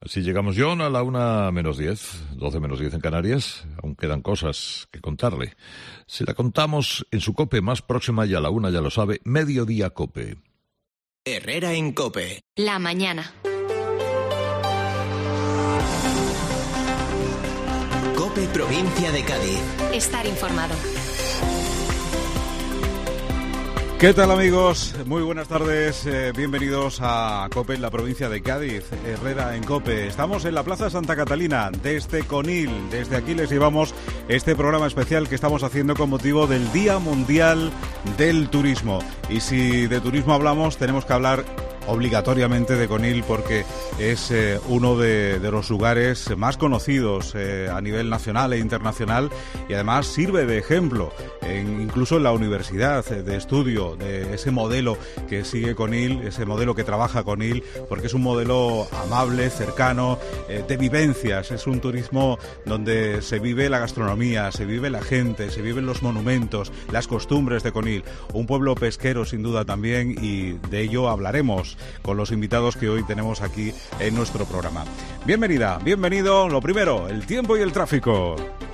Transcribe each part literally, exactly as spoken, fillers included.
Así llegamos, John, a la una menos diez, doce menos diez en Canarias. Aún quedan cosas que contarle. Se la contamos en su COPE más próxima y a la una, ya lo sabe, Mediodía COPE. Herrera en COPE. La mañana. COPE Provincia de Cádiz. Estar informado. ¿Qué tal, amigos? Muy buenas tardes, eh, bienvenidos a COPE en la provincia de Cádiz, Herrera en COPE. Estamos en la Plaza Santa Catalina, desde Conil. Desde aquí les llevamos este programa especial que estamos haciendo con motivo del Día Mundial del Turismo. Y si de turismo hablamos, tenemos que hablar obligatoriamente de Conil, porque es eh, uno de, de los lugares más conocidos eh, a nivel nacional e internacional, y además sirve de ejemplo en, incluso en la universidad eh, de estudio de ese modelo que sigue Conil, ese modelo que trabaja Conil, porque es un modelo amable, cercano, eh, de vivencias. Es un turismo donde se vive la gastronomía, se vive la gente, se viven los monumentos, las costumbres de Conil. Un pueblo pesquero sin duda también, y de ello hablaremos con los invitados que hoy tenemos aquí en nuestro programa. Bienvenida, bienvenido. Lo primero, el tiempo y el tráfico.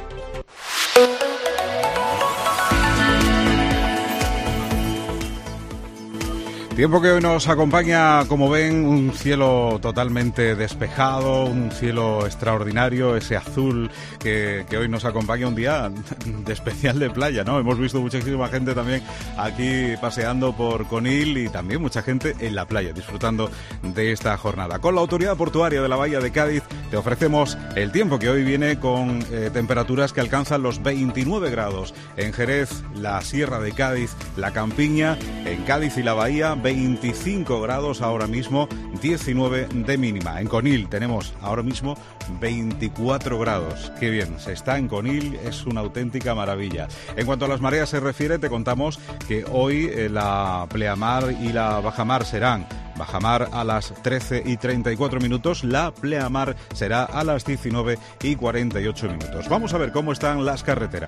Tiempo que hoy nos acompaña, como ven, un cielo totalmente despejado, un cielo extraordinario, ese azul que, que hoy nos acompaña, un día de especial de playa, ¿no? Hemos visto muchísima gente también aquí paseando por Conil y también mucha gente en la playa disfrutando de esta jornada. Con la Autoridad Portuaria de la Bahía de Cádiz te ofrecemos el tiempo que hoy viene con eh, temperaturas que alcanzan los veintinueve grados. En Jerez, la Sierra de Cádiz, la Campiña, en Cádiz y la Bahía, veinticinco grados ahora mismo, diecinueve de mínima. En Conil tenemos ahora mismo veinticuatro grados. Qué bien, se está en Conil, es una auténtica maravilla. En cuanto a las mareas se refiere, te contamos que hoy eh, la pleamar y la bajamar serán bajamar a las trece y treinta y cuatro minutos, la pleamar será a las diecinueve y cuarenta y ocho minutos. Vamos a ver cómo están las carreteras.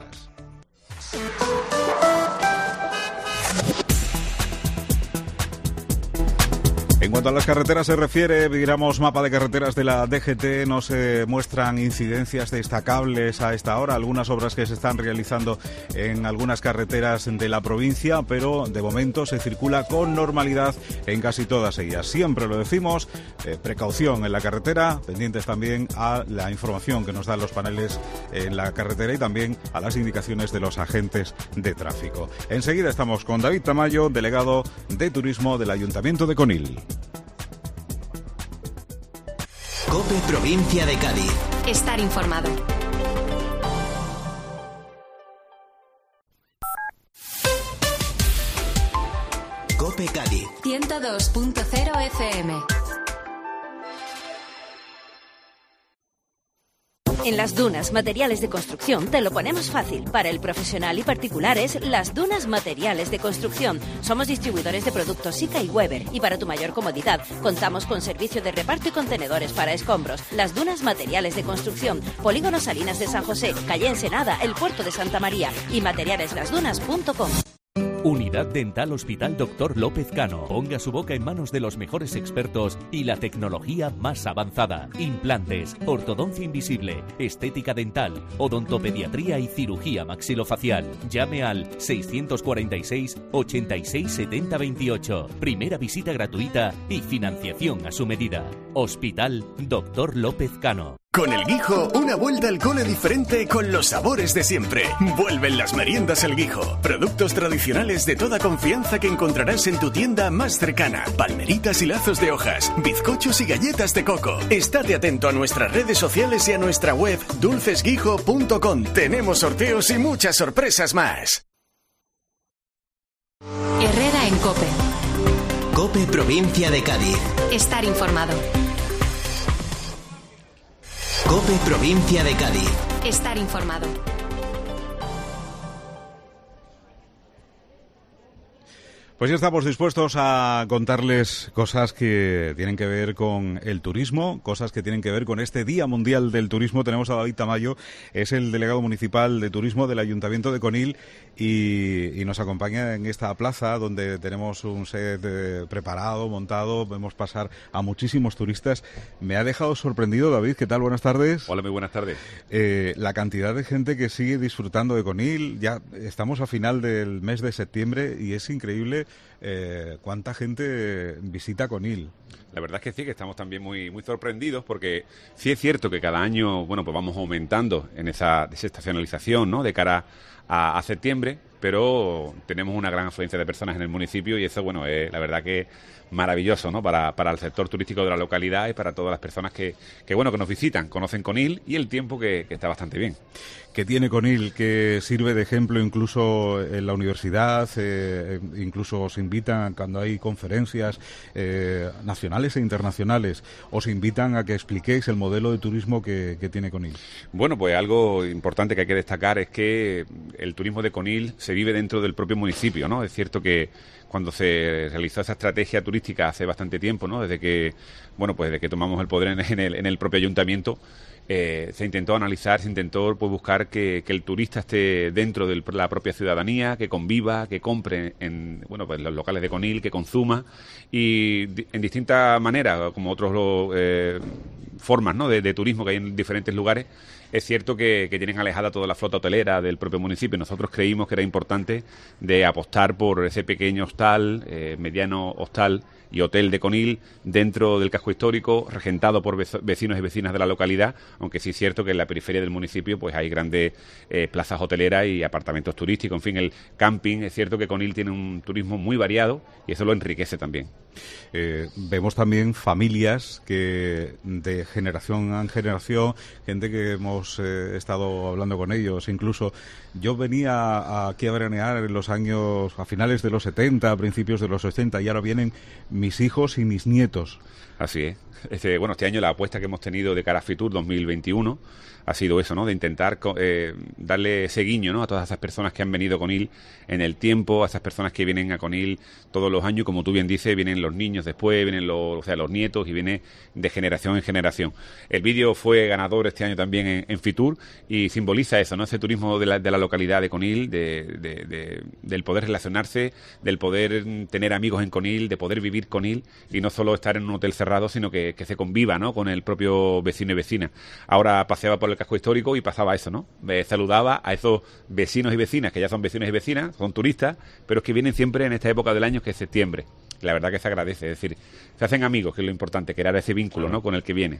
En cuanto a las carreteras se refiere, miramos mapa de carreteras de la D G T, no se muestran incidencias destacables a esta hora, algunas obras que se están realizando en algunas carreteras de la provincia, pero de momento se circula con normalidad en casi todas ellas. Siempre lo decimos, eh, precaución en la carretera, pendientes también a la información que nos dan los paneles en la carretera y también a las indicaciones de los agentes de tráfico. Enseguida estamos con David Tamayo, delegado de Turismo del Ayuntamiento de Conil. COPE Provincia de Cádiz. Estar informado. COPE Cádiz. ciento dos punto cero F M. En Las Dunas Materiales de Construcción te lo ponemos fácil. Para el profesional y particulares, Las Dunas Materiales de Construcción. Somos distribuidores de productos Sika y Weber. Y para tu mayor comodidad, contamos con servicio de reparto y contenedores para escombros. Las Dunas Materiales de Construcción. Polígono Salinas de San José, calle Ensenada, el Puerto de Santa María. Y materiales las dunas punto com. Unidad Dental Hospital Doctor López Cano. Ponga su boca en manos de los mejores expertos y la tecnología más avanzada. Implantes, ortodoncia invisible, estética dental, odontopediatría y cirugía maxilofacial. Llame al seiscientos cuarenta y seis, ochenta y seis, setenta veintiocho. Primera visita gratuita y financiación a su medida. Hospital Doctor López Cano. Con El Guijo, una vuelta al cole diferente con los sabores de siempre. Vuelven las meriendas El Guijo. Productos tradicionales de toda confianza que encontrarás en tu tienda más cercana. Palmeritas y lazos de hojas, bizcochos y galletas de coco. Estate atento a nuestras redes sociales y a nuestra web dulces guijo punto com. Tenemos sorteos y muchas sorpresas más. Herrera en COPE. COPE Provincia de Cádiz. Estar informado. COPE Provincia de Cádiz. Estar informado. Pues ya estamos dispuestos a contarles cosas que tienen que ver con el turismo, cosas que tienen que ver con este Día Mundial del Turismo. Tenemos a David Tamayo, es el delegado municipal de turismo del Ayuntamiento de Conil y, y nos acompaña en esta plaza donde tenemos un set eh, preparado, montado. Vemos pasar a muchísimos turistas. Me ha dejado sorprendido, David. ¿Qué tal? Buenas tardes. Hola, muy buenas tardes. Eh, la cantidad de gente que sigue disfrutando de Conil. Ya estamos a final del mes de septiembre y es increíble Eh, cuánta gente visita Conil. La verdad es que sí, que estamos también muy muy sorprendidos porque sí es cierto que cada año, bueno, pues vamos aumentando en esa desestacionalización, ¿no?, de cara a, a septiembre, pero tenemos una gran afluencia de personas en el municipio y eso, bueno, es la verdad que maravilloso, ¿no?, para, para el sector turístico de la localidad y para todas las personas que, que bueno, que nos visitan, conocen Conil y el tiempo que, que está bastante bien. ¿Qué tiene Conil que sirve de ejemplo incluso en la universidad? Eh, incluso os invitan cuando hay conferencias eh, nacionales e internacionales, os invitan a que expliquéis el modelo de turismo que, que tiene Conil. Bueno, pues algo importante que hay que destacar es que el turismo de Conil se vive dentro del propio municipio, ¿no? Es cierto que cuando se realizó esa estrategia turística hace bastante tiempo, ¿no?, desde que, bueno, pues desde que tomamos el poder en el, en el propio ayuntamiento, eh, se intentó analizar, se intentó pues buscar que, que el turista esté dentro de la propia ciudadanía, que conviva, que compre en, bueno, pues los locales de Conil, que consuma y di, en distintas maneras, como otros eh, formas, ¿no?, de, de turismo que hay en diferentes lugares. Es cierto que, que tienen alejada toda la flota hotelera del propio municipio. Nosotros creímos que era importante de apostar por ese pequeño hostal, eh, mediano hostal y hotel de Conil dentro del casco histórico, regentado por vecinos y vecinas de la localidad, aunque sí es cierto que en la periferia del municipio pues hay grandes eh, plazas hoteleras y apartamentos turísticos, en fin, el camping. Es cierto que Conil tiene un turismo muy variado y eso lo enriquece también. Eh, vemos también familias que de generación en generación, gente que hemos eh, estado hablando con ellos, incluso yo venía aquí a veranear en los años, a finales de los setenta, a principios de los ochenta, y ahora vienen mis hijos y mis nietos. Así es. Este, bueno, este año la apuesta que hemos tenido de cara a Fitur dos mil veintiuno ha sido eso, ¿no?, de intentar eh, darle ese guiño, ¿no?, a todas esas personas que han venido a Conil en el tiempo, a esas personas que vienen a Conil todos los años, como tú bien dices, vienen los niños después, vienen los, o sea, los nietos y viene de generación en generación. El vídeo fue ganador este año también en, en Fitur y simboliza eso, ¿no?, ese turismo de la, de la localidad de Conil, de, de, de, del poder relacionarse, del poder tener amigos en Conil, de poder vivir Conil y no solo estar en un hotel cerrado, sino que, que se conviva, ¿no?, con el propio vecino y vecina. Ahora paseaba por el casco histórico y pasaba eso, ¿no? Me saludaba a esos vecinos y vecinas, que ya son vecinos y vecinas, son turistas, pero es que vienen siempre en esta época del año, que es septiembre. La verdad que se agradece, es decir, se hacen amigos, que es lo importante, crear ese vínculo, ¿no?, con el que viene.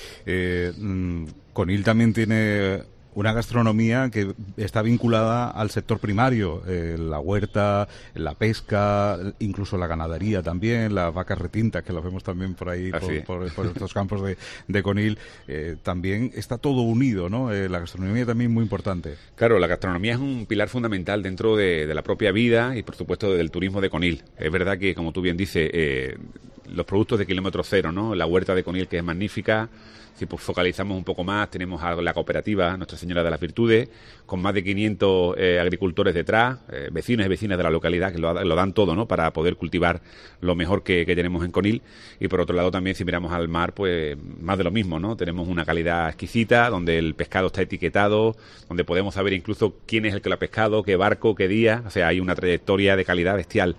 Eh, Conil también tiene una gastronomía que está vinculada al sector primario, eh, la huerta, la pesca, incluso la ganadería también, las vacas retintas, que las vemos también por ahí, por, por, por estos campos de, de Conil. Eh, también está todo unido, ¿no? Eh, la gastronomía también muy importante. Claro, la gastronomía es un pilar fundamental dentro de, de la propia vida y, por supuesto, del turismo de Conil. Es verdad que, como tú bien dices, eh, los productos de kilómetro cero, ¿no?, la huerta de Conil, que es magnífica. Si pues focalizamos un poco más, tenemos a la cooperativa Nuestra Señora de las Virtudes, con más de quinientos eh, agricultores detrás, eh, vecinos y vecinas de la localidad que lo, lo dan todo, ¿no?, para poder cultivar lo mejor que, que tenemos en Conil. Y por otro lado también, si miramos al mar, pues más de lo mismo, ¿no? Tenemos una calidad exquisita, donde el pescado está etiquetado, donde podemos saber incluso quién es el que lo ha pescado, qué barco, qué día. O sea, hay una trayectoria de calidad bestial.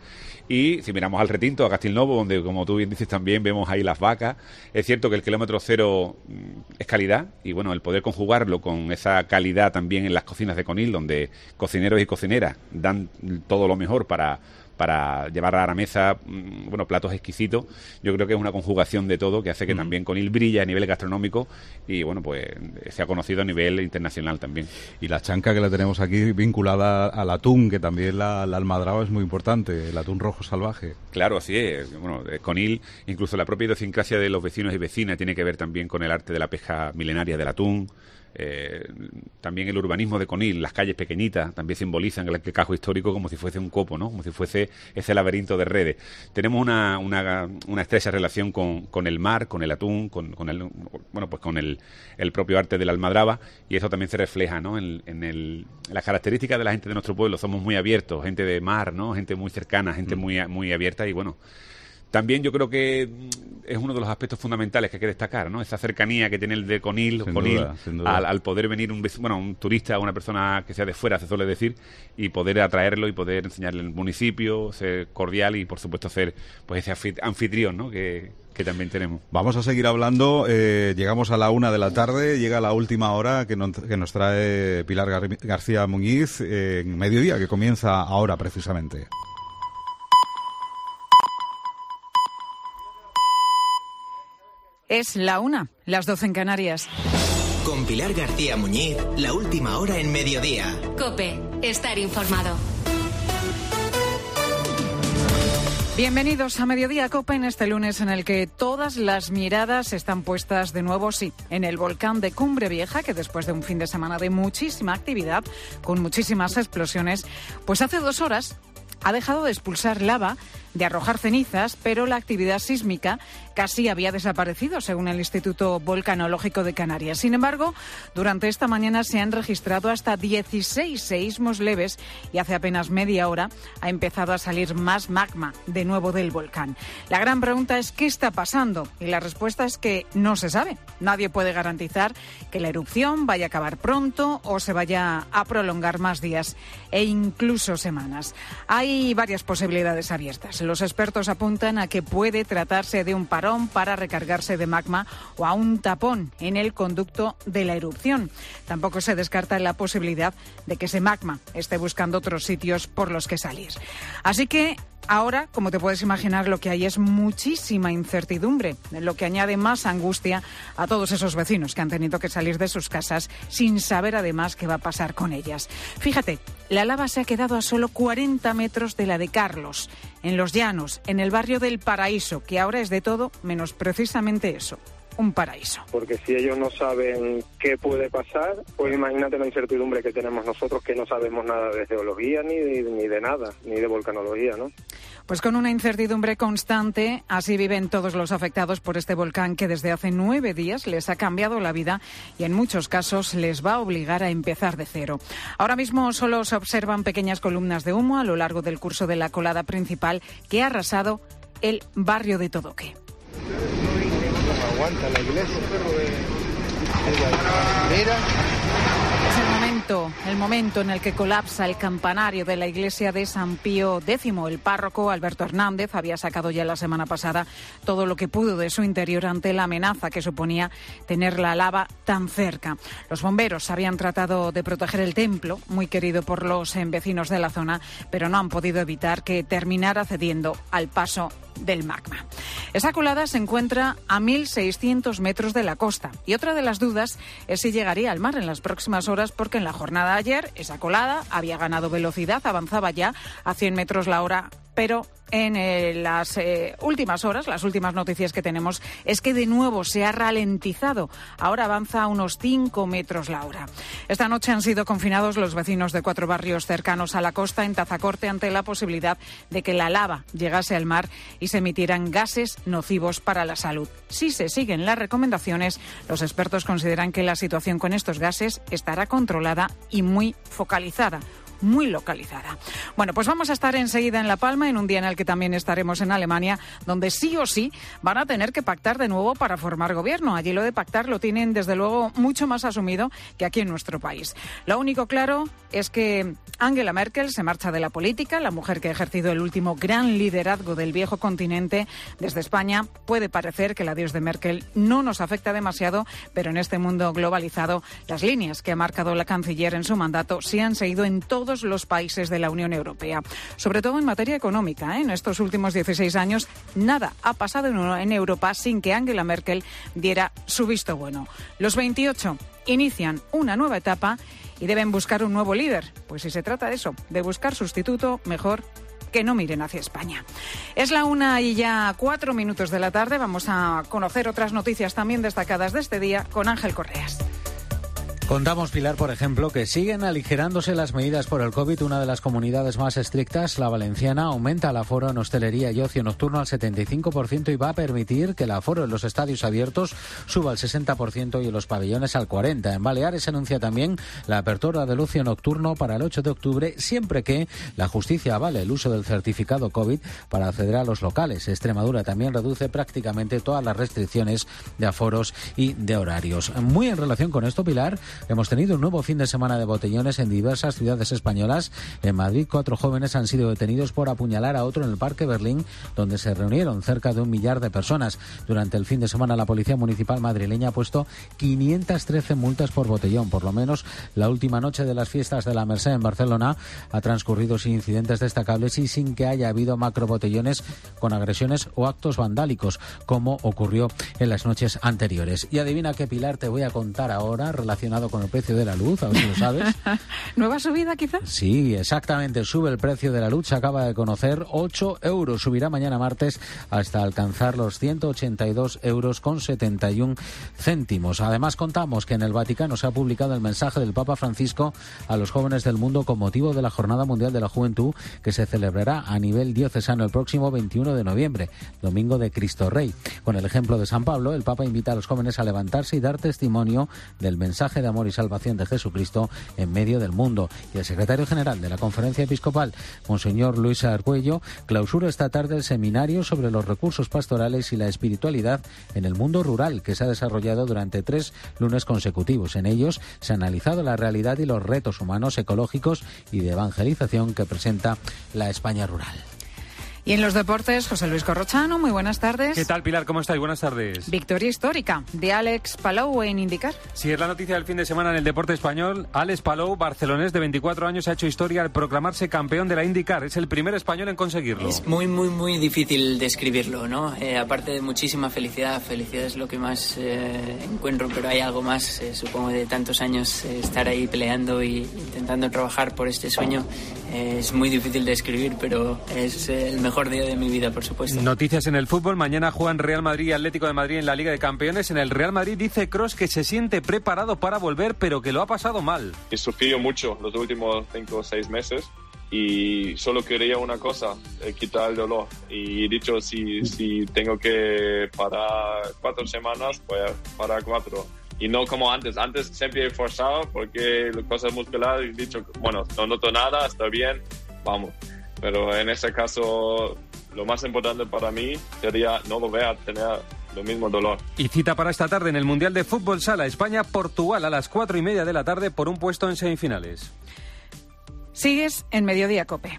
Y si miramos al retinto, a Castilnovo, donde, como tú bien dices, también vemos ahí las vacas, es cierto que el kilómetro cero es calidad y, bueno, el poder conjugarlo con esa calidad también en las cocinas de Conil, donde cocineros y cocineras dan todo lo mejor para para llevar a la mesa, bueno, platos exquisitos. Yo creo que es una conjugación de todo que hace que mm. también Conil brilla a nivel gastronómico y, bueno, pues se ha conocido a nivel internacional también. Y la chanca, que la tenemos aquí vinculada al atún, que también la, la almadraba es muy importante, el atún rojo salvaje. Claro, así es. Bueno, Conil, incluso la propia idiosincrasia de los vecinos y vecinas tiene que ver también con el arte de la pesca milenaria del atún. Eh, también el urbanismo de Conil, las calles pequeñitas, también simbolizan el, el casco histórico como si fuese un copo, ¿no? Como si fuese ese laberinto de redes. Tenemos una, una, una estrecha relación con, con el mar, con el atún, con, con el bueno pues con el, el propio arte de la almadraba, y eso también se refleja, ¿no? En, en, el, en las características de la gente de nuestro pueblo. Somos muy abiertos, gente de mar, ¿no? Gente muy cercana, gente mm. muy, muy abierta, y bueno, también yo creo que es uno de los aspectos fundamentales que hay que destacar, ¿no? Esa cercanía que tiene el de Conil, sin Conil duda, sin duda. Al, al poder venir un, bueno, un turista, una persona que sea de fuera, se suele decir, y poder atraerlo y poder enseñarle el municipio, ser cordial y, por supuesto, ser pues ese anfitrión, ¿no? Que, que también tenemos. Vamos a seguir hablando. Eh, llegamos a la una de la tarde, llega la última hora que, no, que nos trae Pilar Gar- García Muñiz eh, en mediodía, que comienza ahora precisamente. Es la una, las doce en Canarias. Con Pilar García Muñiz, la última hora en mediodía. COPE, estar informado. Bienvenidos a Mediodía COPE en este lunes en el que todas las miradas están puestas de nuevo, sí, en el volcán de Cumbre Vieja, que después de un fin de semana de muchísima actividad, con muchísimas explosiones, pues hace dos horas ha dejado de expulsar lava, de arrojar cenizas, pero la actividad sísmica casi había desaparecido, según el Instituto Volcanológico de Canarias. Sin embargo, durante esta mañana se han registrado hasta dieciséis seísmos leves y hace apenas media hora ha empezado a salir más magma de nuevo del volcán. La gran pregunta es ¿qué está pasando? Y la respuesta es que no se sabe. Nadie puede garantizar que la erupción vaya a acabar pronto o se vaya a prolongar más días e incluso semanas. Hay varias posibilidades abiertas. Los expertos apuntan a que puede tratarse de un parón para recargarse de magma o a un tapón en el conducto de la erupción. Tampoco se descarta la posibilidad de que ese magma esté buscando otros sitios por los que salir. Así que ahora, como te puedes imaginar, lo que hay es muchísima incertidumbre, lo que añade más angustia a todos esos vecinos que han tenido que salir de sus casas sin saber además qué va a pasar con ellas. Fíjate, la lava se ha quedado a solo cuarenta metros de la de Carlos, en Los Llanos, en el barrio del Paraíso, que ahora es de todo menos precisamente eso. Un paraíso. Porque si ellos no saben qué puede pasar, pues imagínate la incertidumbre que tenemos nosotros, que no sabemos nada de geología ni de, ni de nada, ni de volcanología, ¿no? Pues con una incertidumbre constante, así viven todos los afectados por este volcán que desde hace nueve días les ha cambiado la vida y en muchos casos les va a obligar a empezar de cero. Ahora mismo solo se observan pequeñas columnas de humo a lo largo del curso de la colada principal que ha arrasado el barrio de Todoque. Aguanta la iglesia, pero de, de la primera. Es el momento, el momento en el que colapsa el campanario de la iglesia de San Pío X. El párroco Alberto Hernández había sacado ya la semana pasada todo lo que pudo de su interior ante la amenaza que suponía tener la lava tan cerca. Los bomberos habían tratado de proteger el templo, muy querido por los vecinos de la zona, pero no han podido evitar que terminara cediendo al paso del magma. Esa colada se encuentra a mil seiscientos metros de la costa y otra de las dudas es si llegaría al mar en las próximas horas, porque en la jornada de ayer esa colada había ganado velocidad, avanzaba ya a cien metros la hora, pero en eh, las eh, últimas horas, las últimas noticias que tenemos es que de nuevo se ha ralentizado. Ahora avanza a unos cinco metros la hora. Esta noche han sido confinados los vecinos de cuatro barrios cercanos a la costa en Tazacorte ante la posibilidad de que la lava llegase al mar y se emitieran gases nocivos para la salud. Si se siguen las recomendaciones, los expertos consideran que la situación con estos gases estará controlada y muy focalizada. muy localizada. Bueno, pues vamos a estar enseguida en La Palma, en un día en el que también estaremos en Alemania, donde sí o sí van a tener que pactar de nuevo para formar gobierno. Allí lo de pactar lo tienen, desde luego, mucho más asumido que aquí en nuestro país. Lo único claro es que Angela Merkel se marcha de la política, la mujer que ha ejercido el último gran liderazgo del viejo continente desde España. Puede parecer que el adiós de Merkel no nos afecta demasiado, pero en este mundo globalizado, las líneas que ha marcado la canciller en su mandato se han seguido en todos los países de la Unión Europea, sobre todo en materia económica, ¿eh? En estos últimos dieciséis años nada ha pasado en Europa sin que Angela Merkel diera su visto bueno. Los veintiocho inician una nueva etapa y deben buscar un nuevo líder. Pues si se trata de eso, de buscar sustituto, mejor que no miren hacia España. Es la una y ya cuatro minutos de la tarde. Vamos a conocer otras noticias también destacadas de este día con Ángel Correas. Contamos, Pilar, por ejemplo, que siguen aligerándose las medidas por el COVID. Una de las comunidades más estrictas, la valenciana, aumenta el aforo en hostelería y ocio nocturno al setenta y cinco por ciento y va a permitir que el aforo en los estadios abiertos suba al sesenta por ciento y en los pabellones al cuarenta por ciento. En Baleares se anuncia también la apertura del ocio nocturno para el ocho de octubre, siempre que la justicia avale el uso del certificado COVID para acceder a los locales. Extremadura también reduce prácticamente todas las restricciones de aforos y de horarios. Muy en relación con esto, Pilar, hemos tenido un nuevo fin de semana de botellones en diversas ciudades españolas. En Madrid, cuatro jóvenes han sido detenidos por apuñalar a otro en el Parque Berlín, donde se reunieron cerca de un millar de personas. Durante el fin de semana, la Policía Municipal madrileña ha puesto quinientas trece multas por botellón. Por lo menos la última noche de las fiestas de la Merced en Barcelona ha transcurrido sin incidentes destacables y sin que haya habido macrobotellones con agresiones o actos vandálicos, como ocurrió en las noches anteriores. Y adivina qué, Pilar, te voy a contar ahora relacionado con el precio de la luz, a ver si lo sabes. ¿Nueva subida quizás? Sí, exactamente, sube el precio de la luz, se acaba de conocer, ocho euros, subirá mañana martes hasta alcanzar los ciento ochenta y dos euros con setenta y un céntimos. Además, contamos que en el Vaticano se ha publicado el mensaje del Papa Francisco a los jóvenes del mundo con motivo de la Jornada Mundial de la Juventud, que se celebrará a nivel diocesano el próximo veintiuno de noviembre, domingo de Cristo Rey. Con el ejemplo de San Pablo, el Papa invita a los jóvenes a levantarse y dar testimonio del mensaje de amor y salvación de Jesucristo en medio del mundo. Y el secretario general de la Conferencia Episcopal, Monseñor Luis Argüello, clausura esta tarde el seminario sobre los recursos pastorales y la espiritualidad en el mundo rural, que se ha desarrollado durante tres lunes consecutivos. En ellos se ha analizado la realidad y los retos humanos, ecológicos y de evangelización que presenta la España rural. Y en los deportes, José Luis Corrochano, muy buenas tardes. ¿Qué tal, Pilar? ¿Cómo estáis? Buenas tardes. Victoria histórica de Alex Palou en IndyCar. Sí, es la noticia del fin de semana en el deporte español. Alex Palou, barcelonés de veinticuatro años, ha hecho historia al proclamarse campeón de la IndyCar. Es el primer español en conseguirlo. Es muy, muy, muy difícil describirlo, ¿no? Eh, aparte de muchísima felicidad, felicidad es lo que más eh, encuentro, pero hay algo más, eh, supongo, de tantos años eh, estar ahí peleando y intentando trabajar por este sueño. Eh, es muy difícil de describir, pero es eh, el mejor día de mi vida, por supuesto. Noticias en el fútbol. Mañana juegan Real Madrid y Atlético de Madrid en la Liga de Campeones. En el Real Madrid dice Kroos que se siente preparado para volver, pero que lo ha pasado mal. He sufrido mucho los últimos cinco o seis meses y solo quería una cosa, eh, quitar el dolor. Y he dicho, si, si tengo que parar cuatro semanas, voy a parar cuatro. Y no como antes. Antes siempre he forzado porque las cosas musculares he dicho, bueno, no noto nada, está bien, vamos. Pero en ese caso, lo más importante para mí sería no volver a tener lo mismo dolor. Y cita para esta tarde en el Mundial de Fútbol Sala España-Portugal a las cuatro y media de la tarde por un puesto en semifinales. Sigues en Mediodía COPE.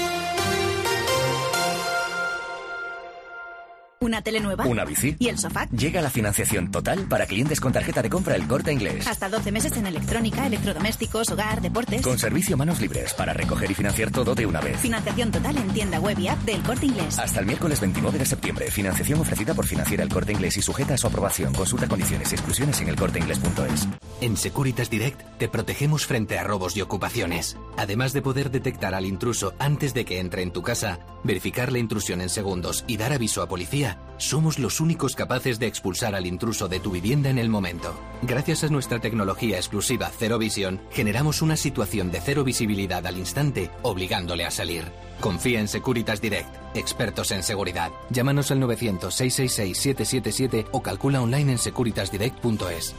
¿Una tele nueva? ¿Una bici? ¿Y el sofá? Llega la financiación total para clientes con tarjeta de compra El Corte Inglés. Hasta doce meses en electrónica, electrodomésticos, hogar, deportes. Con servicio manos libres para recoger y financiar todo de una vez. Financiación total en tienda web y app del Corte Inglés. Hasta el miércoles veintinueve de septiembre. Financiación ofrecida por Financiera El Corte Inglés y sujeta a su aprobación. Consulta condiciones y exclusiones en el corte inglés punto es. En Securitas Direct te protegemos frente a robos y ocupaciones. Además de poder detectar al intruso antes de que entre en tu casa, verificar la intrusión en segundos y dar aviso a policía, somos los únicos capaces de expulsar al intruso de tu vivienda en el momento. Gracias a nuestra tecnología exclusiva Cero Visión, generamos una situación de cero visibilidad al instante, obligándole a salir. Confía en Securitas Direct, expertos en seguridad. Llámanos al novecientos, seiscientos sesenta y seis, siete siete siete o calcula online en securitas direct punto es.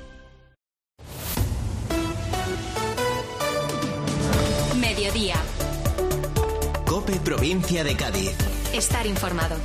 Mediodía. COPE Provincia de Cádiz. Estar informado.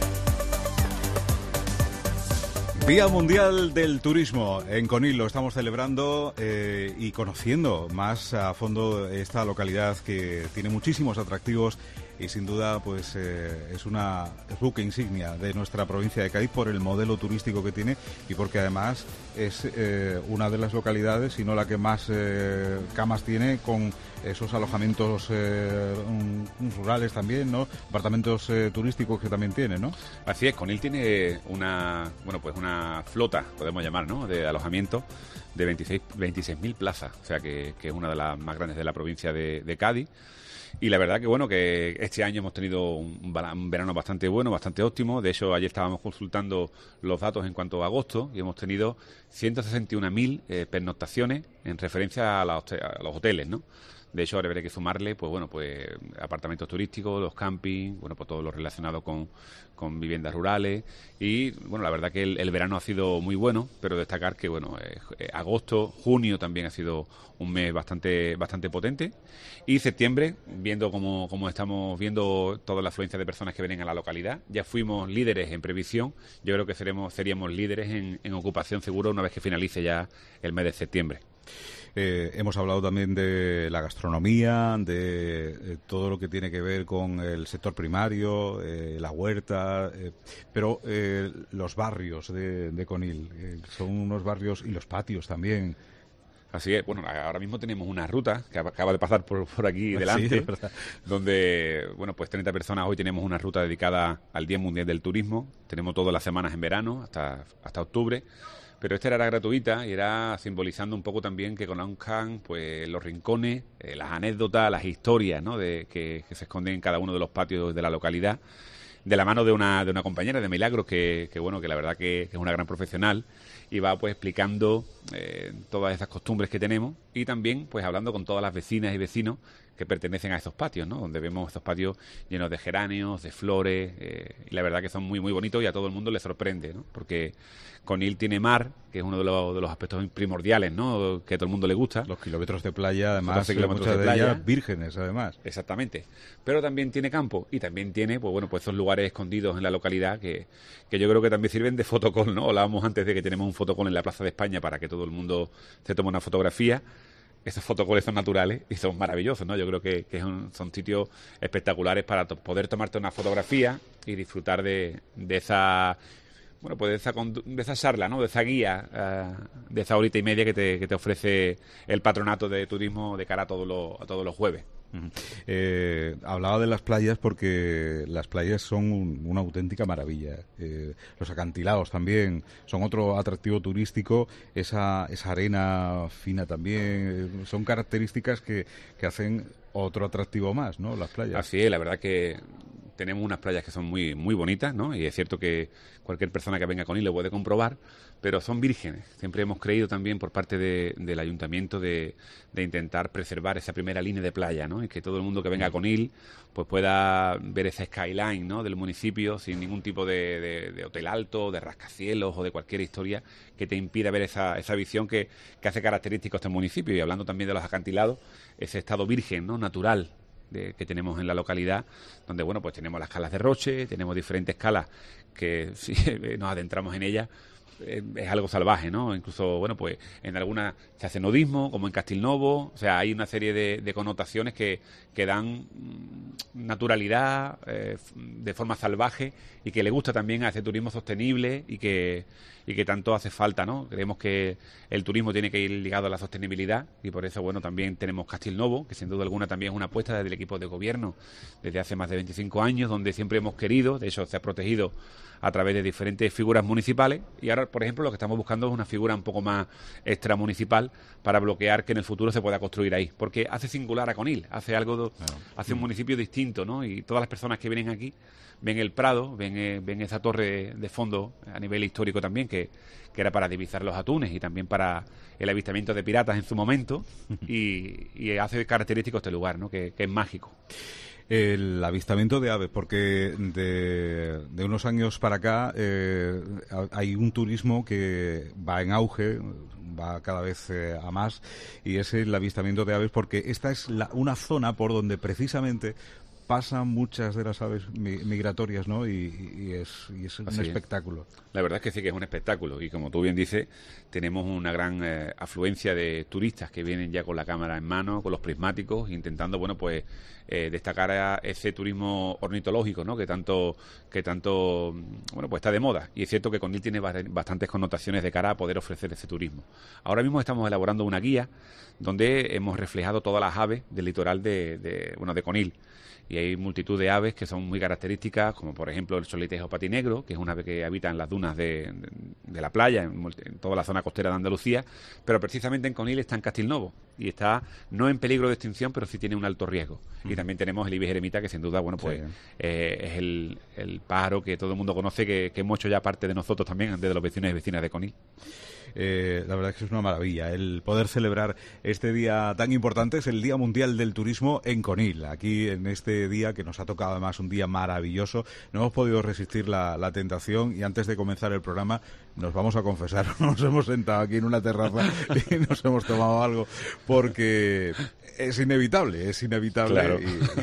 Día Mundial del Turismo. En Conil lo estamos celebrando eh, y conociendo más a fondo esta localidad que tiene muchísimos atractivos y sin duda pues eh, es una buque insignia de nuestra provincia de Cádiz por el modelo turístico que tiene y porque además es eh, una de las localidades, si no la que más eh, camas tiene, con esos alojamientos eh, rurales también, ¿no? Apartamentos eh, turísticos que también tiene, ¿no? Así es, Conil tiene una, bueno, pues una flota, podemos llamar, ¿no?, de alojamiento de veintiséis mil plazas, o sea que, que es una de las más grandes de la provincia de, de Cádiz. Y la verdad que bueno, que este año hemos tenido un, un verano bastante bueno, bastante óptimo. De hecho, ayer estábamos consultando los datos en cuanto a agosto y hemos tenido ciento sesenta y una mil eh, pernoctaciones en referencia a, la, a los hoteles, ¿no? De hecho, ahora habrá que sumarle, pues bueno, pues apartamentos turísticos, los campings, bueno, pues todo lo relacionado con, con viviendas rurales. Y bueno, la verdad que el, el verano ha sido muy bueno, pero destacar que bueno, eh, agosto, junio también ha sido un mes bastante bastante potente. Y septiembre, viendo cómo, cómo estamos viendo toda la afluencia de personas que vienen a la localidad, ya fuimos líderes en previsión. Yo creo que seremos seríamos líderes en, en ocupación seguro una vez que finalice ya el mes de septiembre. Eh, hemos hablado también de la gastronomía, de eh, todo lo que tiene que ver con el sector primario, eh, la huerta, eh, pero eh, los barrios de, de Conil, eh, son unos barrios, y los patios también. Así es, bueno, ahora mismo tenemos una ruta que acaba de pasar por, por aquí delante, sí, donde, bueno, pues treinta personas, hoy tenemos una ruta dedicada al Día Mundial del Turismo, tenemos todas las semanas en verano, hasta, hasta octubre. Pero esta era gratuita y era simbolizando un poco también que conozcan pues los rincones, eh, las anécdotas, las historias, ¿no? de que, que se esconden en cada uno de los patios de la localidad, de la mano de una de una compañera de Milagros que, que bueno, que la verdad que, que es una gran profesional y va pues explicando eh, todas esas costumbres que tenemos y también pues hablando con todas las vecinas y vecinos que pertenecen a esos patios, ¿no? Donde vemos estos patios llenos de geráneos, de flores, eh, y la verdad que son muy muy bonitos y a todo el mundo le sorprende, ¿no? Porque Conil tiene mar, que es uno de los, de los aspectos primordiales, ¿no? Que a todo el mundo le gusta. Los kilómetros de playa, además, kilómetros muchas de, de playa, ellas vírgenes, además. Exactamente. Pero también tiene campo y también tiene, pues bueno, pues esos lugares escondidos en la localidad que, que yo creo que también sirven de fotocall, ¿no? Hablábamos antes de que tenemos un fotocall en la Plaza de España para que todo el mundo se tome una fotografía. Esos fotocalls son naturales y son maravillosos, ¿no? Yo creo que, que son, son sitios espectaculares para to- poder tomarte una fotografía y disfrutar de, de esa, bueno, pues de esa, de esa charla, ¿no? De esa guía, uh, de esa horita y media que te, que te ofrece el patronato de turismo de cara a todos los, a todos los jueves. Uh-huh. Eh, hablaba de las playas porque las playas son un, una auténtica maravilla. Eh, los acantilados también son otro atractivo turístico. Esa, esa arena fina también. Eh, son características que, que hacen otro atractivo más, ¿no? Las playas. Así es, la verdad que tenemos unas playas que son muy muy bonitas, ¿no? Y es cierto que cualquier persona que venga con él lo puede comprobar, pero son vírgenes. Siempre hemos creído también por parte de, del ayuntamiento de, de intentar preservar esa primera línea de playa, ¿no? Y que todo el mundo que venga con él pues pueda ver ese skyline, ¿no? Del municipio sin ningún tipo de, de, de hotel alto, de rascacielos o de cualquier historia que te impida ver esa, esa visión que, que hace característico a este municipio. Y hablando también de los acantilados, ese estado virgen, ¿no? Natural de, que tenemos en la localidad, donde bueno, pues tenemos las calas de Roche, tenemos diferentes calas que si nos adentramos en ellas eh, es algo salvaje, ¿no? Incluso, bueno, pues en algunas se hace nudismo, como en Castilnovo, o sea, hay una serie de, de connotaciones que, que dan naturalidad eh, de forma salvaje y que le gusta también a ese turismo sostenible y que y que tanto hace falta, ¿no? Creemos que el turismo tiene que ir ligado a la sostenibilidad y por eso, bueno, también tenemos Castilnovo, que sin duda alguna también es una apuesta desde el equipo de gobierno desde hace más de veinticinco años, donde siempre hemos querido, de hecho se ha protegido a través de diferentes figuras municipales y ahora, por ejemplo, lo que estamos buscando es una figura un poco más extramunicipal para bloquear que en el futuro se pueda construir ahí, porque hace singular a Conil, hace algo, do, claro. hace un municipio distinto, ¿no? Y todas las personas que vienen aquí ven el Prado, ven, eh, ven esa torre de fondo a nivel histórico también, que, que era para divisar los atunes y también para el avistamiento de piratas en su momento y, y hace característico este lugar, ¿no? Que, que es mágico. El avistamiento de aves, porque de, de unos años para acá eh, hay un turismo que va en auge, va cada vez eh, a más, y es el avistamiento de aves, porque esta es la, una zona por donde precisamente pasan muchas de las aves migratorias, ¿no? Y, y es, y es un Así espectáculo. Es. La verdad es que sí que es un espectáculo y como tú bien dices, tenemos una gran eh, afluencia de turistas que vienen ya con la cámara en mano, con los prismáticos, intentando, bueno, pues eh, destacar a ese turismo ornitológico, ¿no? Que tanto, que tanto, bueno, pues está de moda. Y es cierto que Conil tiene bastantes connotaciones de cara a poder ofrecer ese turismo. Ahora mismo estamos elaborando una guía donde hemos reflejado todas las aves del litoral de, de bueno, de Conil. Y hay multitud de aves que son muy características, como por ejemplo el solitejo patinegro, que es un ave que habita en las dunas de, de, de la playa, en, en toda la zona costera de Andalucía, pero precisamente en Conil está en Castilnovo. y está no en peligro de extinción, pero sí tiene un alto riesgo. Mm. Y también tenemos el ibis eremita, que sin duda, bueno, pues sí. eh, es el, el pájaro que todo el mundo conoce, que, que hemos hecho ya parte de nosotros también, de los vecinos y vecinas de Conil. Eh, la verdad es que es una maravilla el poder celebrar este día tan importante. Es el Día Mundial del Turismo en Conil. Aquí, en este día que nos ha tocado además un día maravilloso, no hemos podido resistir la, la tentación, y antes de comenzar el programa nos vamos a confesar, nos hemos sentado aquí en una terraza y nos hemos tomado algo, porque es inevitable, es inevitable. Claro.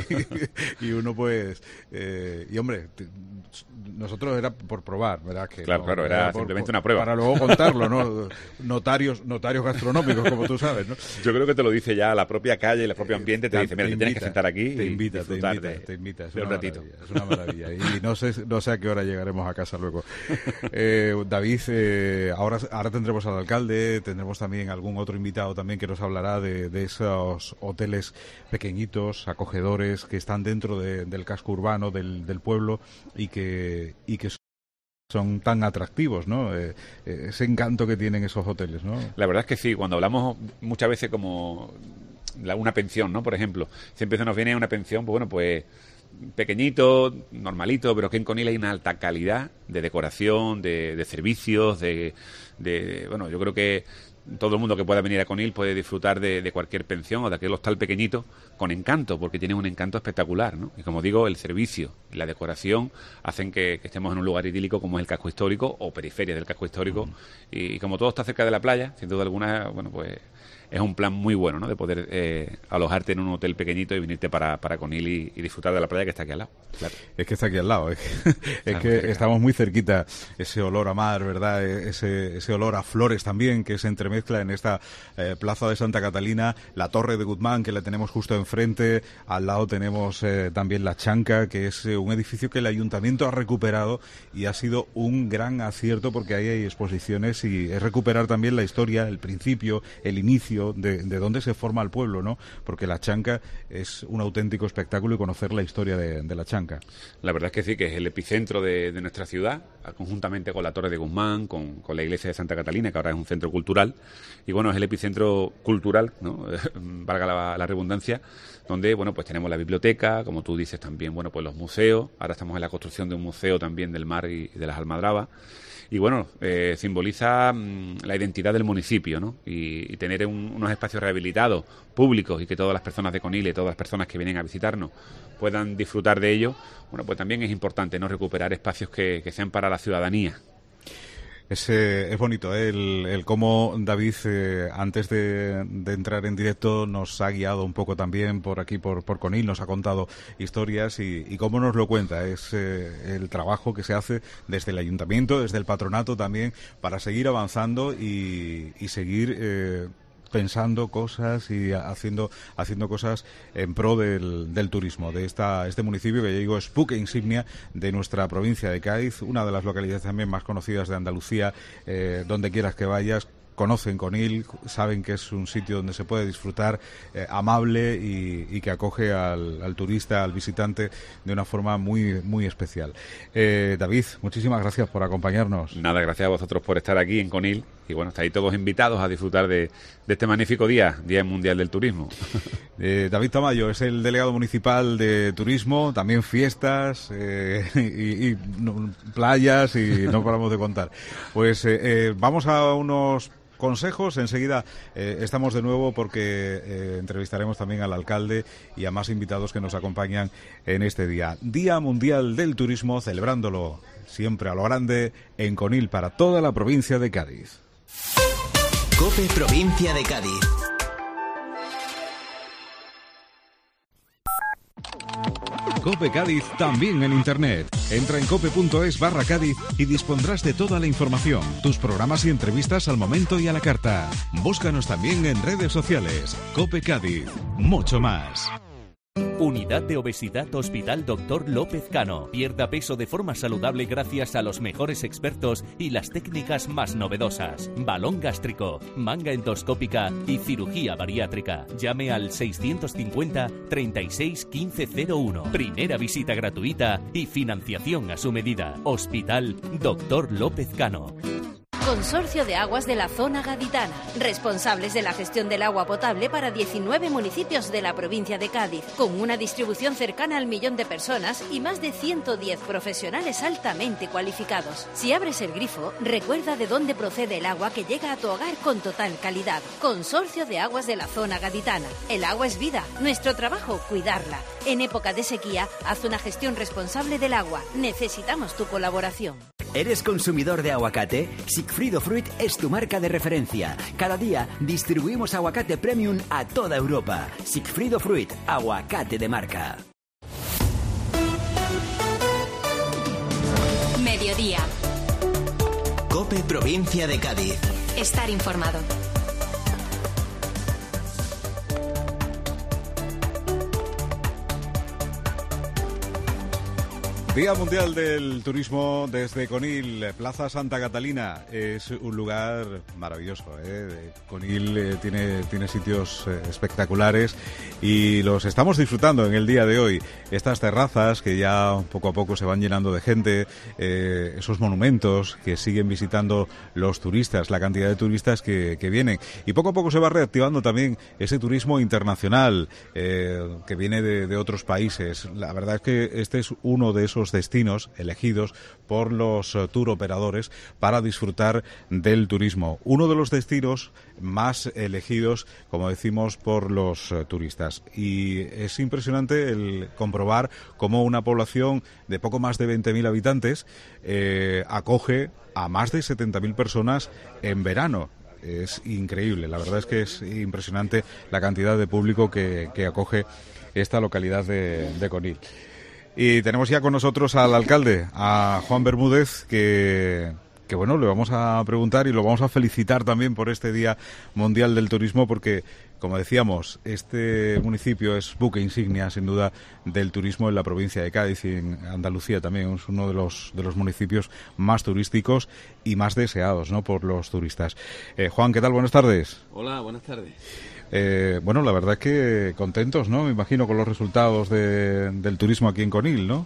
y, y, y uno pues eh, y hombre, t- nosotros era por probar, ¿verdad? Que claro, no, claro, era, era por, simplemente una prueba. Para luego contarlo, ¿no? Notarios, notarios gastronómicos, como tú sabes, ¿no? Yo creo que te lo dice ya la propia calle, el propio ambiente, te, te dice, mira, te, te invita, tienes que sentar aquí te y invita, disfrutar te invita, de, te invita, es de un una ratito. Maravilla, es una maravilla. Y no sé, no sé a qué hora llegaremos a casa luego. Eh, David, eh, ahora, ahora tendremos al alcalde, tendremos también algún otro invitado también que nos hablará de, de esos hoteles pequeñitos, acogedores, que están dentro de, del casco urbano, del, del pueblo, y que, y que son tan atractivos, ¿no? Eh, eh, ese encanto que tienen esos hoteles, ¿no? La verdad es que sí, cuando hablamos muchas veces como la, una pensión, ¿no? Por ejemplo, siempre se nos viene una pensión, pues bueno, pues pequeñito, normalito, pero que en Conil hay una alta calidad de decoración, de, de servicios, de, de, bueno, yo creo que todo el mundo que pueda venir a Conil puede disfrutar de, de cualquier pensión o de aquel hostal pequeñito con encanto, porque tiene un encanto espectacular, ¿no? Y como digo, el servicio y la decoración hacen que, que estemos en un lugar idílico como es el casco histórico o periferia del casco histórico. Uh-huh. y, y como todo está cerca de la playa, sin duda alguna, bueno, pues es un plan muy bueno, ¿no? De poder eh, alojarte en un hotel pequeñito y venirte para, para Conil y, y disfrutar de la playa que está aquí al lado. Claro. Es que está aquí al lado, es que, es que estamos muy cerquita. Ese olor a mar, ¿verdad? Ese, ese olor a flores también que se entremezcla en esta eh, plaza de Santa Catalina, la Torre de Guzmán, que la tenemos justo enfrente. Al lado tenemos eh, también la Chanca, que es eh, un edificio que el ayuntamiento ha recuperado y ha sido un gran acierto, porque ahí hay exposiciones y es recuperar también la historia, el principio, el inicio De, de dónde se forma el pueblo, ¿no? Porque la Chanca es un auténtico espectáculo, y conocer la historia de, de la Chanca. La verdad es que sí, que es el epicentro de, de nuestra ciudad, conjuntamente con la Torre de Guzmán, con, con la iglesia de Santa Catalina, que ahora es un centro cultural, y bueno, es el epicentro cultural, ¿no? Valga la, la redundancia, donde, bueno, pues tenemos la biblioteca, como tú dices también, bueno, pues los museos. Ahora estamos en la construcción de un museo también del mar y, y de las almadrabas. Y bueno, eh, simboliza mmm, la identidad del municipio, ¿no? Y, y tener un, unos espacios rehabilitados, públicos, y que todas las personas de Conil y todas las personas que vienen a visitarnos puedan disfrutar de ello. Bueno, pues también es importante, ¿no? Recuperar espacios que, que sean para la ciudadanía. Es, eh, es bonito, ¿eh? el, el cómo David, eh, antes de, de entrar en directo, nos ha guiado un poco también por aquí, por, por Conil, nos ha contado historias, y, y cómo nos lo cuenta. Es eh, el trabajo que se hace desde el ayuntamiento, desde el patronato también, para seguir avanzando y, y seguir Eh, pensando cosas y haciendo haciendo cosas en pro del, del turismo de esta este municipio, que ya digo es buque insignia de nuestra provincia de Cádiz, una de las localidades también más conocidas de Andalucía. Eh, donde quieras que vayas, conocen Conil, saben que es un sitio donde se puede disfrutar, eh, amable y, y que acoge al, al turista, al visitante, de una forma muy muy especial. Eh, David, muchísimas gracias por acompañarnos. Nada, gracias a vosotros por estar aquí en Conil, y bueno, estáis todos invitados a disfrutar de, de este magnífico día, Día Mundial del Turismo. Eh, David Tamayo es el delegado municipal de turismo, también fiestas eh, y, y no, playas, y no paramos de contar. Pues eh, eh, vamos a unos consejos. Enseguida eh, estamos de nuevo, porque eh, entrevistaremos también al alcalde y a más invitados que nos acompañan en este día. Día Mundial del Turismo, celebrándolo siempre a lo grande en Conil para toda la provincia de Cádiz. COPE Provincia de Cádiz. COPE Cádiz también en Internet. Entra en cope.es barra Cádiz y dispondrás de toda la información, tus programas y entrevistas al momento y a la carta. Búscanos también en redes sociales. COPE Cádiz. Mucho más. Unidad de Obesidad Hospital Doctor López Cano. Pierda peso de forma saludable gracias a los mejores expertos y las técnicas más novedosas. Balón gástrico, manga endoscópica y cirugía bariátrica. Llame al seiscientos cincuenta, treinta y seis, quince cero uno. Primera visita gratuita y financiación a su medida. Hospital Doctor López Cano. Consorcio de Aguas de la Zona Gaditana, responsables de la gestión del agua potable para diecinueve municipios de la provincia de Cádiz, con una distribución cercana al millón de personas y más de ciento diez profesionales altamente cualificados. Si abres el grifo, recuerda de dónde procede el agua que llega a tu hogar con total calidad. Consorcio de Aguas de la Zona Gaditana. El agua es vida, nuestro trabajo, cuidarla. En época de sequía, haz una gestión responsable del agua. Necesitamos tu colaboración. ¿Eres consumidor de aguacate? Sigfrido Fruit es tu marca de referencia. Cada día distribuimos aguacate premium a toda Europa. Sigfrido Fruit, aguacate de marca. Mediodía. COPE Provincia de Cádiz. Estar informado. Día Mundial del Turismo desde Conil, Plaza Santa Catalina. Es un lugar maravilloso, ¿eh? Conil eh, tiene, tiene sitios eh, espectaculares y los estamos disfrutando en el día de hoy. Estas terrazas que ya poco a poco se van llenando de gente, eh, esos monumentos que siguen visitando los turistas, la cantidad de turistas que, que vienen. Y poco a poco se va reactivando también ese turismo internacional eh, que viene de, de otros países. La verdad es que este es uno de esos destinos elegidos por los uh, tour operadores para disfrutar del turismo. Uno de los destinos más elegidos, como decimos, por los uh, turistas. Y es impresionante el comprobar cómo una población de poco más de veinte mil habitantes eh, acoge a más de setenta mil personas en verano. Es increíble, la verdad es que es impresionante la cantidad de público que, que acoge esta localidad de, de Conil. Y tenemos ya con nosotros al alcalde, a Juan Bermúdez, que, que bueno, le vamos a preguntar y lo vamos a felicitar también por este Día Mundial del Turismo, porque, como decíamos, este municipio es buque insignia, sin duda, del turismo en la provincia de Cádiz y en Andalucía también. Es uno de los, de los municipios más turísticos y más deseados, ¿no?, por los turistas. Eh, Juan, ¿qué tal? Buenas tardes. Hola, buenas tardes. Eh, bueno, la verdad es que contentos, ¿no? Me imagino con los resultados de, del turismo aquí en Conil, ¿no?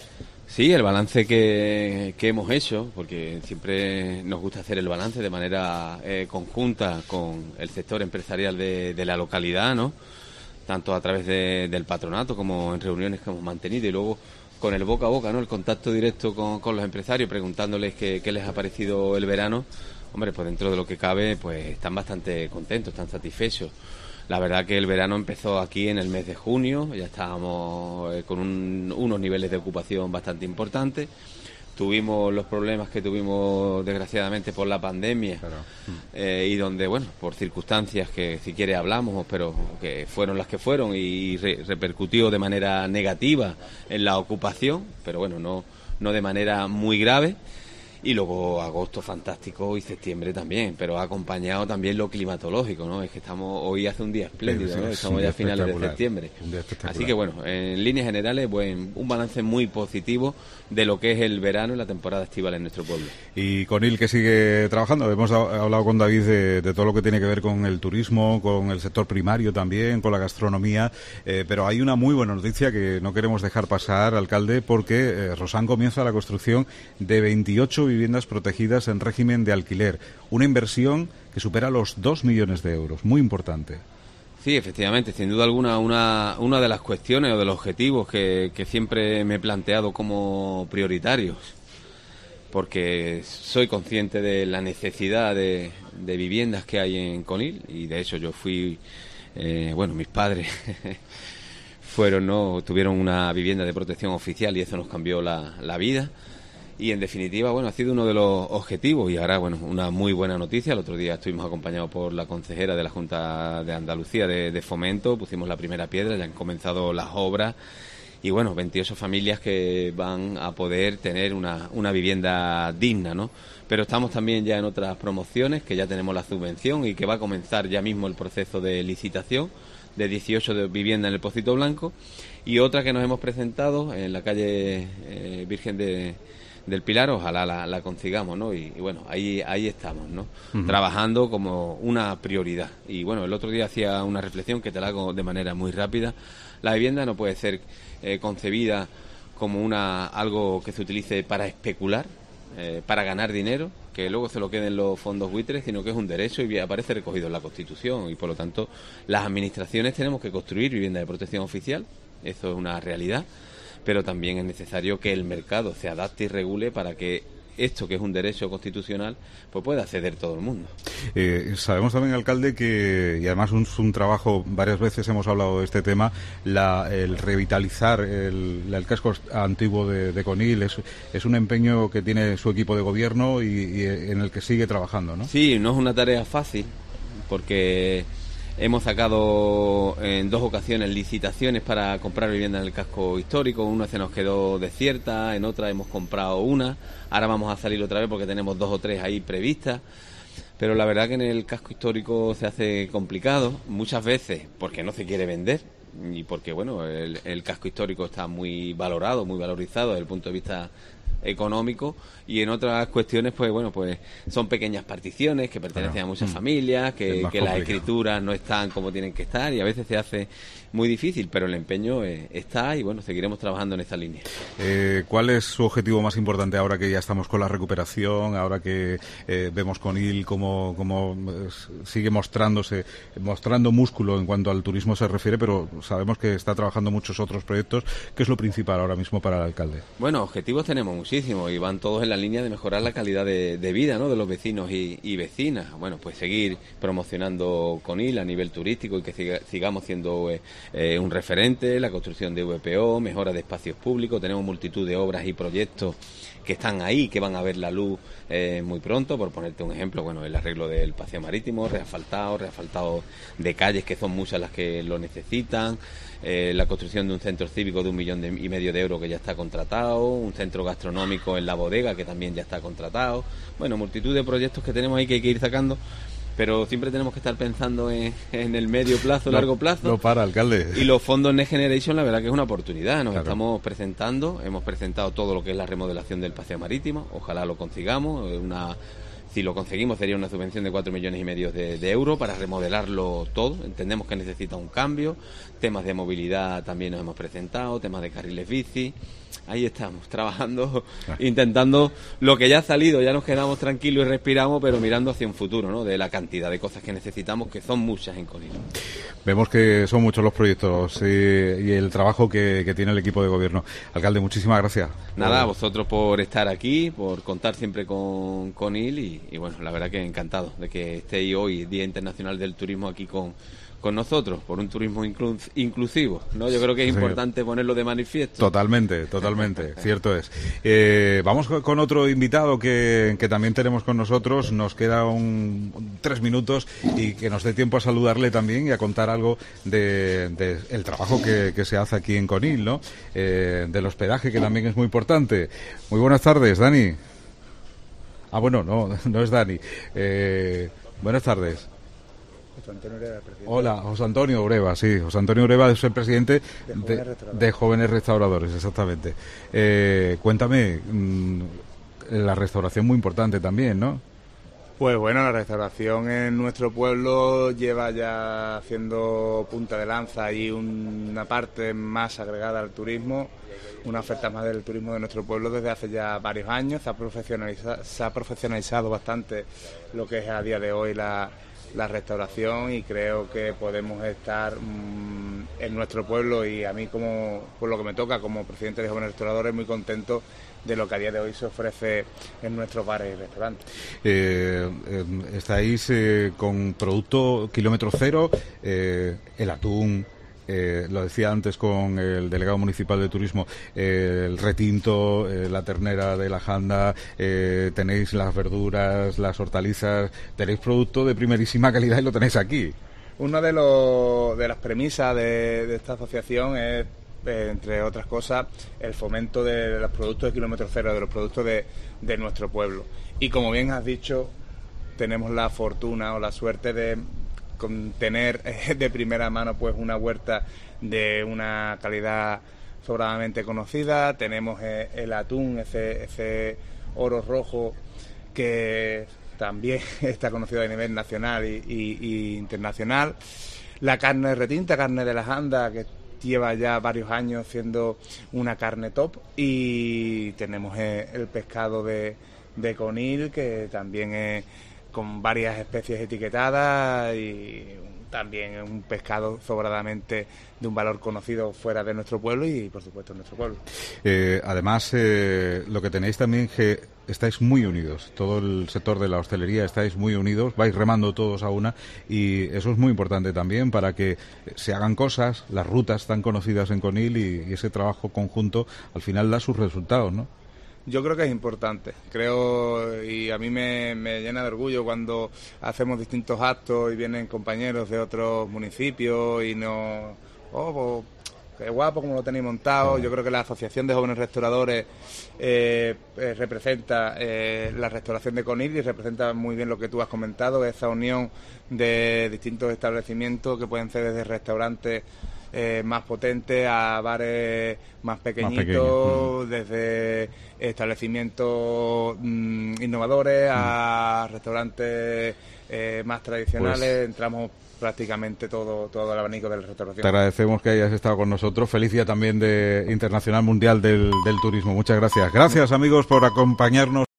Sí, el balance que, que hemos hecho, porque siempre nos gusta hacer el balance de manera eh, conjunta con el sector empresarial de, de la localidad, ¿no? Tanto a través de, del patronato como en reuniones que hemos mantenido y luego con el boca a boca, ¿no? El contacto directo con, con los empresarios, preguntándoles qué, qué les ha parecido el verano. Hombre, pues dentro de lo que cabe, pues están bastante contentos, están satisfechos. La verdad que el verano empezó aquí en el mes de junio, ya estábamos eh, con un, unos niveles de ocupación bastante importantes. Tuvimos los problemas que tuvimos desgraciadamente por la pandemia, claro. eh, y donde, bueno, por circunstancias que si quiere hablamos, pero que fueron las que fueron y re- repercutió de manera negativa en la ocupación, pero bueno, no, no de manera muy grave. Y luego agosto fantástico y septiembre también, pero ha acompañado también lo climatológico, ¿no? Es que estamos hoy hace un día espléndido, ¿no? Estamos ya a finales de septiembre. Así que bueno, en líneas generales, buen, un balance muy positivo de lo que es el verano y la temporada estival en nuestro pueblo. Y Conil, que sigue trabajando. Hemos hablado con David de, de todo lo que tiene que ver con el turismo, con el sector primario también, con la gastronomía, eh, pero hay una muy buena noticia que no queremos dejar pasar, alcalde, porque eh, Rosán comienza la construcción de veintiocho viviendas protegidas en régimen de alquiler, una inversión que supera los dos millones de euros, muy importante. Sí, efectivamente, sin duda alguna, una, una de las cuestiones o de los objetivos que, que siempre me he planteado como prioritarios, porque soy consciente de la necesidad de, de viviendas que hay en Conil, y de hecho yo fui, eh, bueno, mis padres fueron, no, tuvieron una vivienda de protección oficial y eso nos cambió la, la vida. Y en definitiva, bueno, ha sido uno de los objetivos y ahora, bueno, una muy buena noticia. El otro día estuvimos acompañados por la consejera de la Junta de Andalucía de, de Fomento, pusimos la primera piedra, ya han comenzado las obras y bueno, veintiocho familias que van a poder tener una, una vivienda digna, ¿no? Pero estamos también ya en otras promociones, que ya tenemos la subvención y que va a comenzar ya mismo el proceso de licitación de dieciocho de viviendas en el Pocito Blanco y otra que nos hemos presentado en la calle eh, Virgen de... del Pilar, ojalá la, la consigamos, ¿no? Y, y bueno, ahí ahí estamos, ¿no? Uh-huh. Trabajando como una prioridad. Y bueno, el otro día hacía una reflexión que te la hago de manera muy rápida. La vivienda no puede ser eh, concebida como una algo que se utilice para especular, eh, para ganar dinero, que luego se lo queden los fondos buitres, sino que es un derecho y aparece recogido en la Constitución, y por lo tanto las administraciones tenemos que construir vivienda de protección oficial, eso es una realidad, pero también es necesario que el mercado se adapte y regule para que esto, que es un derecho constitucional, pues pueda acceder todo el mundo. Eh, sabemos también, alcalde, que, y además es un, un trabajo, varias veces hemos hablado de este tema, la, el revitalizar el, el casco antiguo de, de Conil, es, es un empeño que tiene su equipo de gobierno y, y en el que sigue trabajando, ¿no? Sí, no es una tarea fácil, porque hemos sacado en dos ocasiones licitaciones para comprar vivienda en el casco histórico. Una se nos quedó desierta, en otra hemos comprado una. Ahora vamos a salir otra vez porque tenemos dos o tres ahí previstas. Pero la verdad que en el casco histórico se hace complicado, muchas veces porque no se quiere vender y porque, bueno, el, el casco histórico está muy valorado, muy valorizado desde el punto de vista económico, y en otras cuestiones pues bueno pues son pequeñas particiones que pertenecen bueno, a muchas mm, familias, que, que las escrituras no están como tienen que estar y a veces se hace muy difícil, pero el empeño eh, está y bueno, seguiremos trabajando en esta línea. Eh, ¿Cuál es su objetivo más importante ahora que ya estamos con la recuperación, ahora que eh, vemos Conil como, como sigue mostrándose, mostrando músculo en cuanto al turismo se refiere, pero sabemos que está trabajando muchos otros proyectos? ¿Qué es lo principal ahora mismo para el alcalde? Bueno, objetivos tenemos muchísimos y van todos en la línea de mejorar la calidad de, de vida, ¿no?, de los vecinos y, y vecinas. Bueno, pues seguir promocionando Conil a nivel turístico y que siga, sigamos siendo eh, eh, un referente, la construcción de V P O, mejora de espacios públicos. Tenemos multitud de obras y proyectos que están ahí, que van a ver la luz eh, muy pronto. Por ponerte un ejemplo, bueno, el arreglo del paseo marítimo, reasfaltado, reasfaltado de calles, que son muchas las que lo necesitan. Eh, la construcción de un centro cívico de un millón de, y medio de euros que ya está contratado, un centro gastronómico en La Bodega que también ya está contratado. Bueno, multitud de proyectos que tenemos ahí que hay que ir sacando, pero siempre tenemos que estar pensando en, en el medio plazo, no, largo plazo. No para, alcalde. Y los fondos Next Generation, la verdad que es una oportunidad. Nos claro. estamos presentando, hemos presentado todo lo que es la remodelación del paseo marítimo, ojalá lo consigamos, una... Si lo conseguimos sería una subvención de cuatro millones y medio de, de euros para remodelarlo todo. Entendemos que necesita un cambio. Temas de movilidad también nos hemos presentado, temas de carriles bici. Ahí estamos, trabajando, ah. intentando lo que ya ha salido. Ya nos quedamos tranquilos y respiramos, pero mirando hacia un futuro, ¿no?, de la cantidad de cosas que necesitamos, que son muchas en Conil. Vemos que son muchos los proyectos y, y el trabajo que, que tiene el equipo de gobierno. Alcalde, muchísimas gracias. Nada, a vosotros por estar aquí, por contar siempre con Conil y, y bueno, la verdad que encantado de que estéis hoy, Día Internacional del Turismo, aquí con, con nosotros, por un turismo inclu- inclusivo, ¿no? Yo creo que es sí. importante ponerlo de manifiesto. Totalmente, totalmente, cierto es. Eh, vamos con otro invitado que, que también tenemos con nosotros, nos queda un, un, tres minutos y que nos dé tiempo a saludarle también y a contar algo de, de el trabajo que, que se hace aquí en Conil, ¿no? Eh, del hospedaje, que también es muy importante. Muy buenas tardes, Dani. Ah, bueno, no, no es Dani. Eh, buenas tardes. José Antonio Ureva, presidente. Hola, José Antonio Ureva, sí. José Antonio Ureva es el presidente de Jóvenes, de, Restauradores. de Jóvenes Restauradores, exactamente. Eh, cuéntame, mmm, la restauración muy importante también, ¿no? Pues bueno, la restauración en nuestro pueblo lleva ya haciendo punta de lanza y una parte más agregada al turismo, una oferta más del turismo de nuestro pueblo desde hace ya varios años. Se ha profesionalizado, se ha profesionalizado bastante lo que es a día de hoy la, la restauración, y creo que podemos estar mmm, en nuestro pueblo, y a mí, como por lo que me toca como presidente de Jóvenes Restauradores, muy contento de lo que a día de hoy se ofrece en nuestros bares y restaurantes. Eh, eh, estáis eh, con producto kilómetro cero, eh, el atún, eh, lo decía antes con el delegado municipal de turismo, eh, el retinto, eh, la ternera de la janda, eh, tenéis las verduras, las hortalizas, tenéis producto de primerísima calidad y lo tenéis aquí. Una de, los, de las premisas de, de esta asociación es, entre otras cosas, el fomento de los productos de kilómetro cero, de los productos de, de nuestro pueblo. Y como bien has dicho, tenemos la fortuna o la suerte de tener de primera mano pues una huerta de una calidad sobradamente conocida. Tenemos el atún, ese, ese oro rojo, que también está conocido a nivel nacional y, y, y internacional. La carne retinta, carne de la janda, que lleva ya varios años siendo una carne top, y tenemos el pescado de, de Conil, que también es con varias especies etiquetadas y también es un pescado sobradamente de un valor conocido fuera de nuestro pueblo y, por supuesto, en nuestro pueblo. Eh, además, eh, lo que tenéis también es que estáis muy unidos, todo el sector de la hostelería estáis muy unidos, vais remando todos a una y eso es muy importante también para que se hagan cosas, las rutas tan conocidas en Conil y, y ese trabajo conjunto al final da sus resultados, ¿no? Yo creo que es importante, creo, y a mí me, me llena de orgullo cuando hacemos distintos actos y vienen compañeros de otros municipios y nos... Oh, pues, qué guapo como lo tenéis montado. Yo creo que la Asociación de Jóvenes Restauradores eh, eh, representa eh, la restauración de Conil y representa muy bien lo que tú has comentado, esa unión de distintos establecimientos que pueden ser desde restaurantes Eh, más potentes a bares más pequeñitos, más pequeños. Desde establecimientos mmm, innovadores a mm. restaurantes eh, más tradicionales, pues, entramos prácticamente todo todo el abanico de la restauración. Te agradecemos que hayas estado con nosotros. Feliz día también de Internacional Mundial del, del Turismo. Muchas gracias. Gracias, amigos, por acompañarnos.